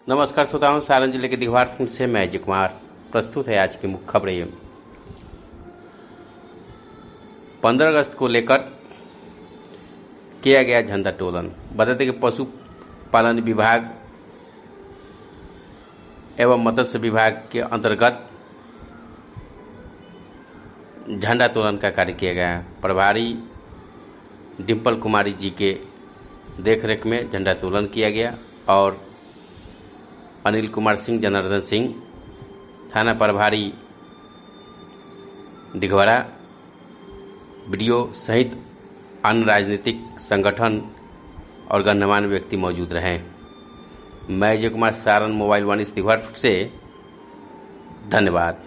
नमस्कार श्रोताओं, सारण जिले के दिघवार से मैं अजय कुमार प्रस्तुत है आज की मुख्य खबरें। 15 अगस्त को लेकर किया गया झंडोत्तोलन। बताते कि पशुपालन विभाग एवं मत्स्य विभाग के अंतर्गत झंडोत्तोलन का कार्य किया गया। प्रभारी डिम्पल कुमारी जी के देखरेख में झंडोत्तोलन किया गया और अनिल कुमार सिंह, जनार्दन सिंह, थाना प्रभारी दिघवारा, बीडीओ सहित अन्य राजनीतिक संगठन और गणमान्य व्यक्ति मौजूद रहे। मैं अजय कुमार, सारण मोबाइल 1 दिघवार से। धन्यवाद।